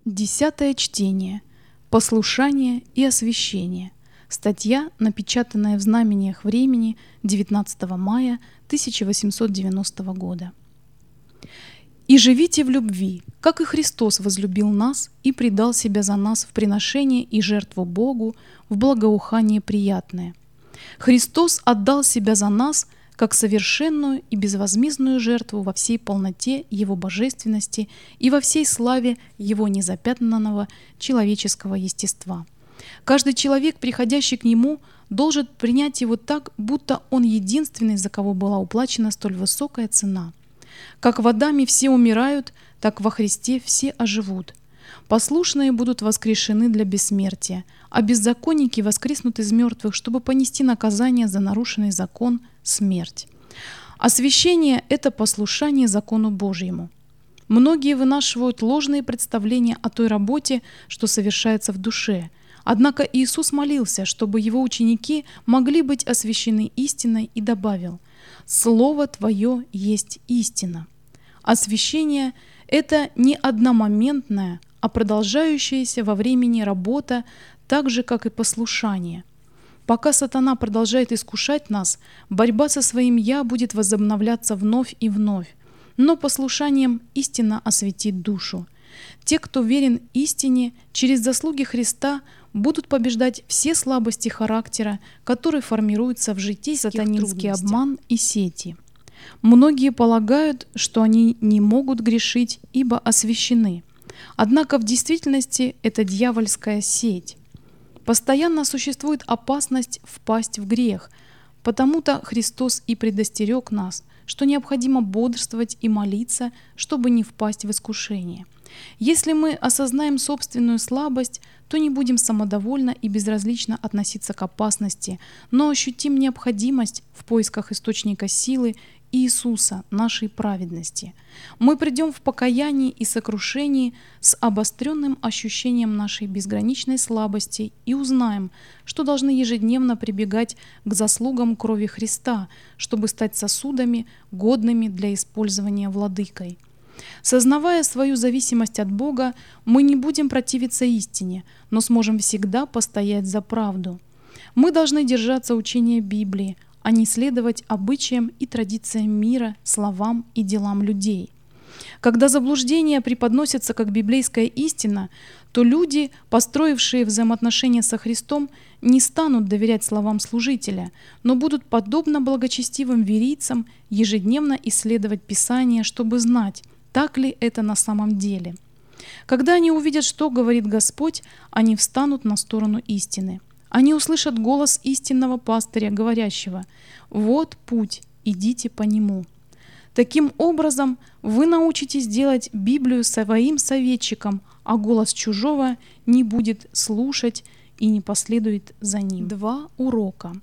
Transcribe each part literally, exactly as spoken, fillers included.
Десятое чтение. Послушание и освящение. Статья, напечатанная в Знамениях времени девятнадцатого мая тысяча восемьсот девяностого года. «И живите в любви, как и Христос возлюбил нас и предал себя за нас в приношение и жертву Богу, в благоухание приятное. Христос отдал себя за нас, как совершенную и безвозмездную жертву во всей полноте Его божественности и во всей славе Его незапятнанного человеческого естества. Каждый человек, приходящий к Нему, должен принять Его так, будто Он единственный, за кого была уплачена столь высокая цена. Как в Адаме все умирают, так во Христе все оживут. Послушные будут воскрешены для бессмертия, а беззаконники воскреснут из мертвых, чтобы понести наказание за нарушенный закон – смерть. Освящение – это послушание закону Божьему. Многие вынашивают ложные представления о той работе, что совершается в душе. Однако Иисус молился, чтобы Его ученики могли быть освящены истиной, и добавил: «Слово Твое есть истина». Освящение – это не одномоментная, а продолжающаяся во времени работа, так же, как и послушание. Пока сатана продолжает искушать нас, борьба со своим «я» будет возобновляться вновь и вновь, но послушанием истина осветит душу. Те, кто верен истине, через заслуги Христа будут побеждать все слабости характера, которые формируются в житии, сатанинский обман и сети. Многие полагают, что они не могут грешить, ибо освящены. Однако в действительности это дьявольская сеть. Постоянно существует опасность впасть в грех, потому-то Христос и предостерег нас, что необходимо бодрствовать и молиться, чтобы не впасть в искушение. Если мы осознаем собственную слабость, то не будем самодовольно и безразлично относиться к опасности, но ощутим необходимость в поисках источника силы Иисуса, нашей праведности. Мы придем в покаянии и сокрушении с обостренным ощущением нашей безграничной слабости и узнаем, что должны ежедневно прибегать к заслугам крови Христа, чтобы стать сосудами, годными для использования владыкой. Сознавая свою зависимость от Бога, мы не будем противиться истине, но сможем всегда постоять за правду. Мы должны держаться учения Библии, а не следовать обычаям и традициям мира, словам и делам людей. Когда заблуждения преподносятся как библейская истина, то люди, построившие взаимоотношения со Христом, не станут доверять словам служителя, но будут, подобно благочестивым верийцам, ежедневно исследовать Писание, чтобы знать, так ли это на самом деле. Когда они увидят, что говорит Господь, они встанут на сторону истины. Они услышат голос истинного пастыря, говорящего: «Вот путь, идите по нему». Таким образом, вы научитесь делать Библию своим советчиком, а голос чужого не будет слушать и не последует за ним. Два урока.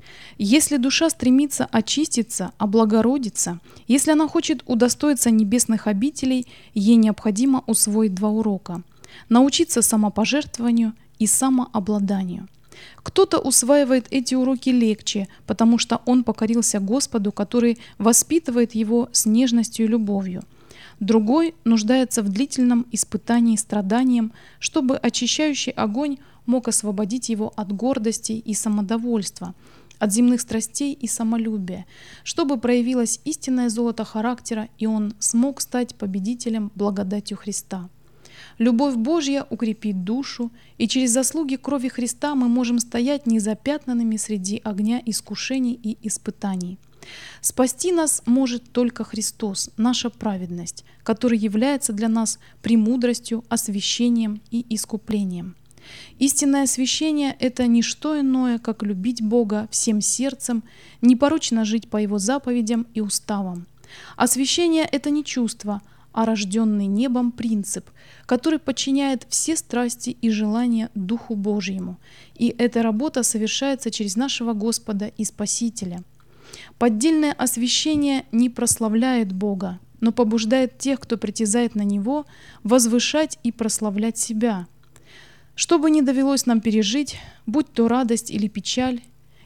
Если душа стремится очиститься, облагородиться, если она хочет удостоиться небесных обителей, ей необходимо усвоить два урока – научиться самопожертвованию и самообладанию. Кто-то усваивает эти уроки легче, потому что он покорился Господу, который воспитывает его с нежностью и любовью. Другой нуждается в длительном испытании страданием, чтобы очищающий огонь мог освободить его от гордости и самодовольства, от земных страстей и самолюбия, чтобы проявилось истинное золото характера, и он смог стать победителем благодатью Христа. Любовь Божья укрепит душу, и через заслуги крови Христа мы можем стоять незапятнанными среди огня искушений и испытаний. Спасти нас может только Христос, наша праведность, который является для нас премудростью, освящением и искуплением. Истинное освящение – это не что иное, как любить Бога всем сердцем, непорочно жить по Его заповедям и уставам. Освящение – это не чувство, а рожденный небом принцип, который подчиняет все страсти и желания Духу Божьему. И эта работа совершается через нашего Господа и Спасителя. Поддельное освящение не прославляет Бога, но побуждает тех, кто притязает на Него, возвышать и прославлять себя. Что бы ни довелось нам пережить, будь то радость или печаль,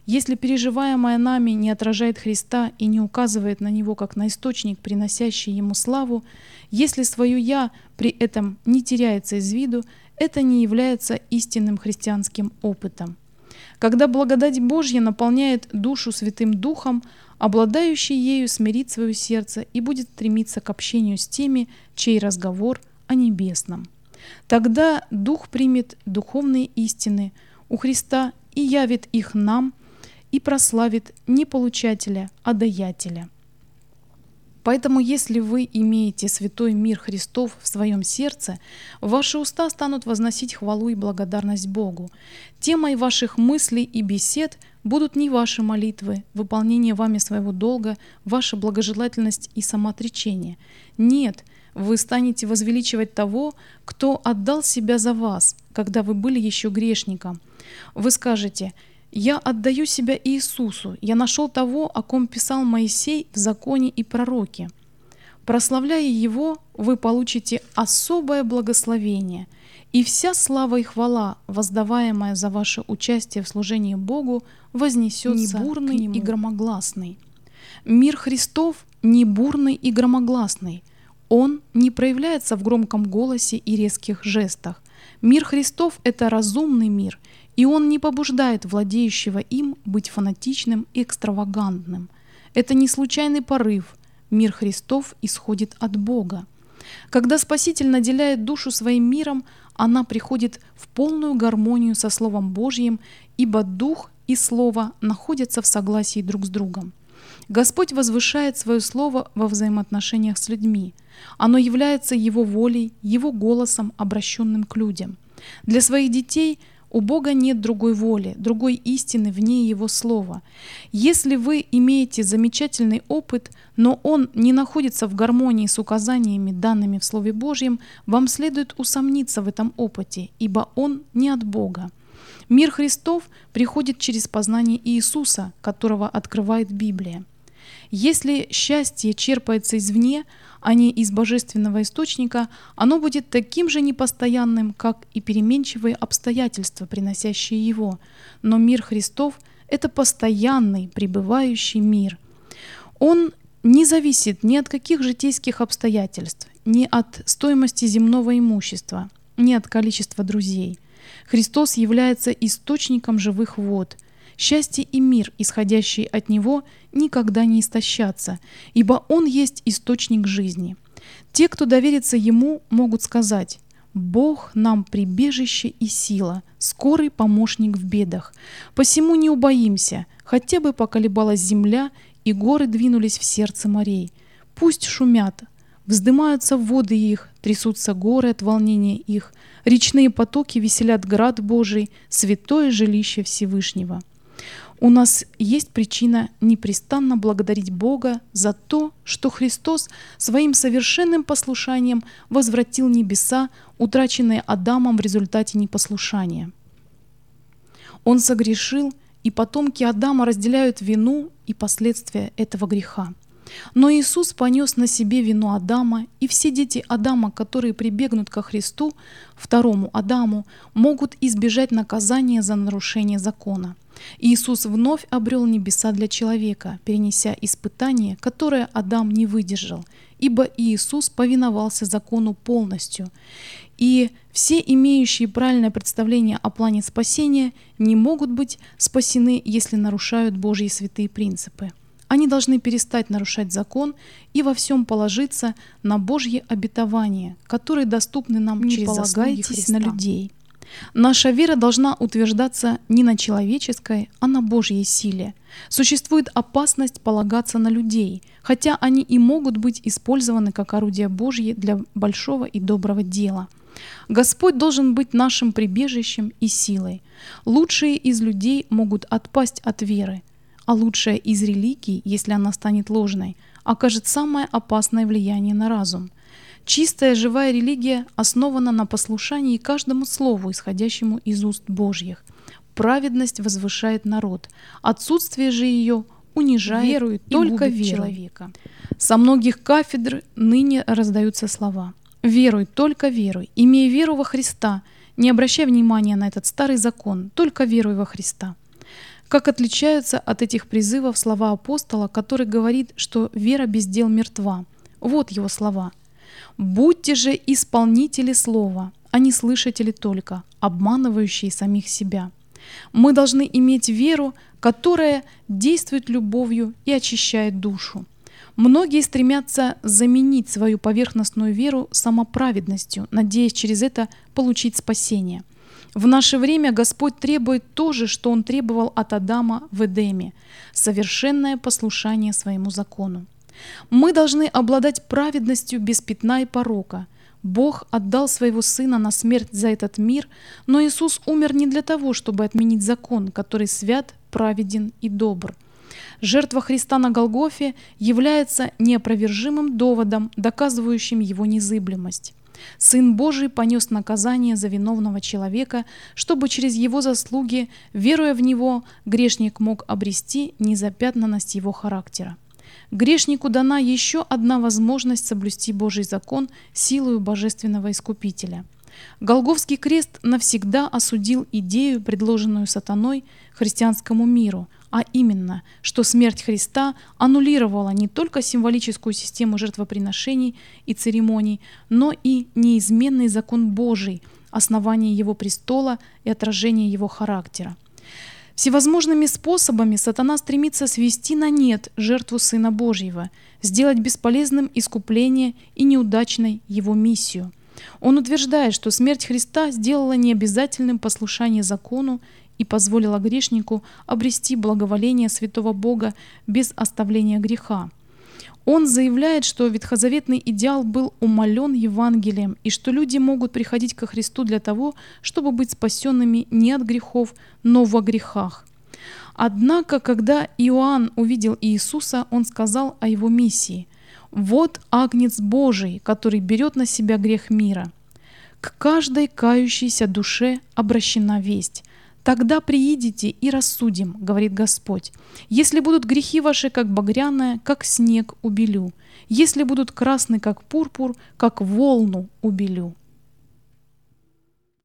Если переживаемое нами не отражает Христа и не указывает на Него как на источник, приносящий Ему славу, если свое «я» при этом не теряется из виду, это не является истинным христианским опытом. Когда благодать Божья наполняет душу Святым Духом, обладающий ею смирит свое сердце и будет стремиться к общению с теми, чей разговор о небесном. Тогда Дух примет духовные истины у Христа и явит их нам, и прославит не получателя, а даятеля. Поэтому, если вы имеете святой мир Христов в своем сердце, ваши уста станут возносить хвалу и благодарность Богу. Темой ваших мыслей и бесед будут не ваши молитвы, выполнение вами своего долга, ваша благожелательность и самоотречение. Нет, вы станете возвеличивать того, кто отдал себя за вас, когда вы были еще грешником. Вы скажете: «Я отдаю себя Иисусу, я нашел того, о ком писал Моисей в законе и пророке». Прославляя Его, вы получите особое благословение, и вся слава и хвала, воздаваемая за ваше участие в служении Богу, вознесется не бурный и громогласный. Мир Христов не бурный и громогласный. Он не проявляется в громком голосе и резких жестах. Мир Христов — это разумный мир, и он не побуждает владеющего им быть фанатичным и экстравагантным. Это не случайный порыв. Мир Христов исходит от Бога. Когда Спаситель наделяет душу своим миром, она приходит в полную гармонию со Словом Божьим, ибо Дух и Слово находятся в согласии друг с другом. Господь возвышает свое Слово во взаимоотношениях с людьми. Оно является Его волей, Его голосом, обращенным к людям. Для своих детей у Бога нет другой воли, другой истины вне Его Слова. Если вы имеете замечательный опыт, но он не находится в гармонии с указаниями, данными в Слове Божьем, вам следует усомниться в этом опыте, ибо он не от Бога. Мир Христов приходит через познание Иисуса, которого открывает Библия. Если счастье черпается извне, а не из божественного источника, оно будет таким же непостоянным, как и переменчивые обстоятельства, приносящие его. Но мир Христов — это постоянный, пребывающий мир. Он не зависит ни от каких житейских обстоятельств, ни от стоимости земного имущества, ни от количества друзей. Христос является источником живых вод. Счастье и мир, исходящие от Него, никогда не истощатся, ибо Он есть источник жизни. Те, кто доверится Ему, могут сказать: «Бог нам прибежище и сила, скорый помощник в бедах. Посему не убоимся, хотя бы поколебалась земля, и горы двинулись в сердце морей. Пусть шумят, вздымаются воды их, трясутся горы от волнения их, речные потоки веселят град Божий, святое жилище Всевышнего». У нас есть причина непрестанно благодарить Бога за то, что Христос своим совершенным послушанием возвратил небеса, утраченные Адамом в результате непослушания. Он согрешил, и потомки Адама разделяют вину и последствия этого греха. Но Иисус понес на себе вину Адама, и все дети Адама, которые прибегнут ко Христу, второму Адаму, могут избежать наказания за нарушение закона. Иисус вновь обрел небеса для человека, перенеся испытание, которое Адам не выдержал, ибо Иисус повиновался закону полностью. И все имеющие правильное представление о плане спасения не могут быть спасены, если нарушают Божьи святые принципы. Они должны перестать нарушать закон и во всем положиться на Божьи обетования, которые доступны нам через заслуги Христа. На людей. Наша вера должна утверждаться не на человеческой, а на Божьей силе. Существует опасность полагаться на людей, хотя они и могут быть использованы как орудия Божьи для большого и доброго дела. Господь должен быть нашим прибежищем и силой. Лучшие из людей могут отпасть от веры, а лучшая из религий, если она станет ложной, окажет самое опасное влияние на разум. Чистая живая религия основана на послушании каждому слову, исходящему из уст Божьих. Праведность возвышает народ, отсутствие же ее унижает верует только человека. Со многих кафедр ныне раздаются слова: «Веруй, только веруй, имей веру во Христа, не обращай внимания на этот старый закон, только веруй во Христа». Как отличаются от этих призывов слова апостола, который говорит, что вера без дел мертва? Вот его слова. «Будьте же исполнители слова, а не слышатели только, обманывающие самих себя». Мы должны иметь веру, которая действует любовью и очищает душу. Многие стремятся заменить свою поверхностную веру самоправедностью, надеясь через это получить спасение. В наше время Господь требует то же, что Он требовал от Адама в Эдеме – совершенное послушание своему закону. Мы должны обладать праведностью без пятна и порока. Бог отдал своего Сына на смерть за этот мир, но Иисус умер не для того, чтобы отменить закон, который свят, праведен и добр. Жертва Христа на Голгофе является неопровержимым доводом, доказывающим Его незыблемость. Сын Божий понес наказание за виновного человека, чтобы через Его заслуги, веруя в Него, грешник мог обрести незапятнанность Его характера. Грешнику дана еще одна возможность соблюсти Божий закон силою Божественного Искупителя. Голгофский крест навсегда осудил идею, предложенную сатаной христианскому миру, а именно, что смерть Христа аннулировала не только символическую систему жертвоприношений и церемоний, но и неизменный закон Божий, основание Его престола и отражение Его характера. Всевозможными способами сатана стремится свести на нет жертву Сына Божьего, сделать бесполезным искупление и неудачной Его миссию. Он утверждает, что смерть Христа сделала необязательным послушание закону и позволила грешнику обрести благоволение святого Бога без оставления греха. Он заявляет, что ветхозаветный идеал был умален Евангелием и что люди могут приходить ко Христу для того, чтобы быть спасенными не от грехов, но во грехах. Однако, когда Иоанн увидел Иисуса, он сказал о Его миссии: «Вот Агнец Божий, который берет на себя грех мира. К каждой кающейся душе обращена весть. Тогда приидите и рассудим, говорит Господь. Если будут грехи ваши, как багряное, как снег убелю. Если будут красны, как пурпур, как волну убелю».